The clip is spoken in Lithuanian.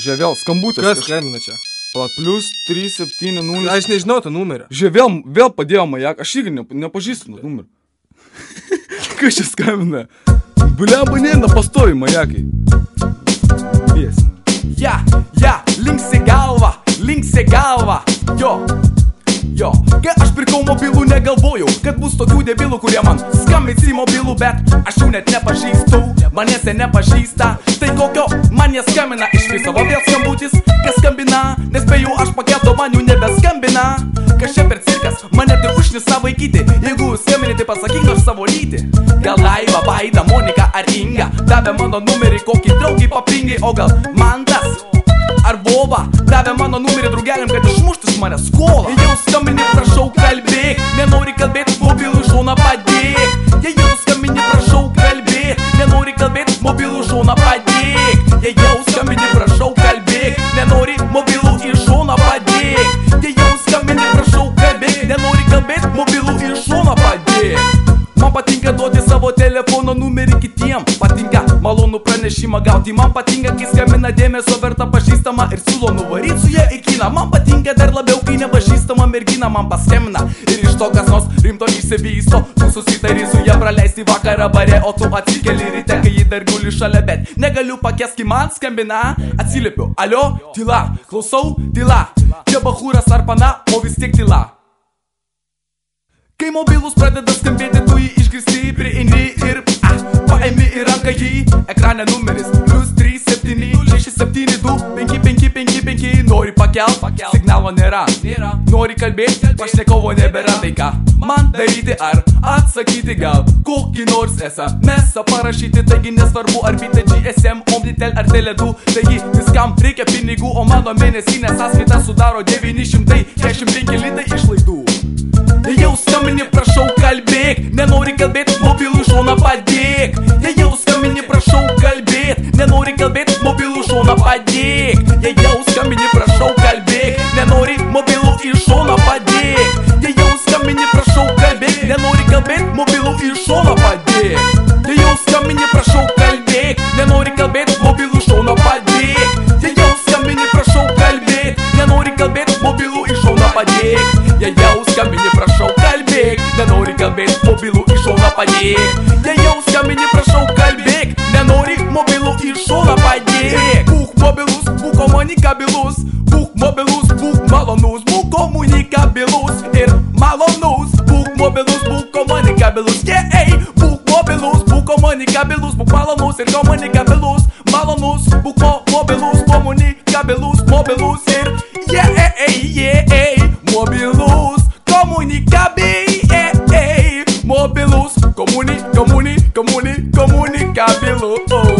Žiūrėjau, skambutis. Kas skambina čia? Plat, plus 370. Aš nežinau to numerio. Žiūrėjau, vėl padėjo majaką. Aš irgi nepažįstu numerį. Kas čia skambina? Bliamba, neina pastovi majakai. Viesina. Linksi galva, jo, kai aš pirkau mobilų negalvojau, kad bus tokių debilų, kurie man skambins į mobilų, bet aš jų net nepažįstu, manęs jie nepažįsta, tai kokio man jie skambina, iš viso vėl skambutis, kas skambina, nespėjau aš paketo, man jų nebeskambina, kas čia per cirkas, mane tai užnisa vaikyti, jeigu skambini, tai pasakyk aš savo lytį, gal Daiva, Vaida, Monika ar Inga, davė mano numerį, kokį draugį papingai, o gal Mantas ar Boba, davė mano numerį draugeliam, kad išmuštis mane skolą. Jei jau skambini, prašau kalbėk, nenori kalbėt, mobilų šoną padėk. Jei jau skambini, prašau kalbėk, nenori kalbėt, mobilų šoną padėk. Jei jau skambini, prašau kalbėk, nenori mobilų į šoną padėk. Jei jau skambini, prašau kalbėk, nenori kalbėt, mobilų į šoną padėk. Man patinka duoti savo telefono numerį kitiem, patinka malonų pranešimą gauti, man patinka, kai skambina dėmesio verta pažįstama ir siūlo nuvaryt su jie į kiną, man patinka dar labiau, kai nepažįstama mergina man paskambina ir iš to kas nors rimto išsivysto, tu susitari su ją praleisti vakarą bare, o tu atsikeli ryte, kai ji dar guli šalia, bet negaliu pakęst, kai man skambina, atsiliepiu, alio, tyla, klausau, tyla, čia bachūras ar pana, o vis tiek tyla. Kai mobilus pradeda skambėti, tu jį išgirsti, prieini ir paimi į ranką jį. Ekrane numeris plus 376725555. Nori pakelt, signalo nėra. Nori kalbėti, pašnekovo nebėra. Tai ką man daryti, ar atsakyti gal kokį nors SMS-ą parašyti. Taigi nesvarbu ar bitė GSM, Omnitel ar Tele2. Taigi viskam reikia pinigų, o mano mėnesinė sąskaita sudaro 945 litai išlaidų. Jei jau skambini, prašau kalbėk, nenori kalbėt, mobilų šoną padėk. Jei jau skambini, prašau kalbėt, nenori kalbėt, mobilų šoną padėk. Jei jau skambini, prašau kalbėk, nenori mobilų į šoną padėk. Jei jau skambini, prašau kalbėk, nenori kalbėt, mobilų į šoną padėk. Jei jau skambini, prašau kalbėk, nenori kalbėt, mobilų šoną padėk. Jei jau skambini, prašau kalbėk, nenori kalbėt, mobilų į šoną padėk. Jei jau skambini, prašau kalbėk, nenori kalbėt, mobilų į šoną padėk. Jei jau skambini, prašau kalbėk, nenori mobilų į šoną padėk. Būk mobilus, būk komunikabilus, būk mobilus, būk malonus, būk komunikabilus ir malonus. Būk mobilus, būk komunikabilus, būk mobilus, būk komunikabilus, būk malonus ir komunikabilus, malonus, būk mobilus, komunikabilus, mobilus ir mobilus, komunikabilus, mobilus, komunikabilus.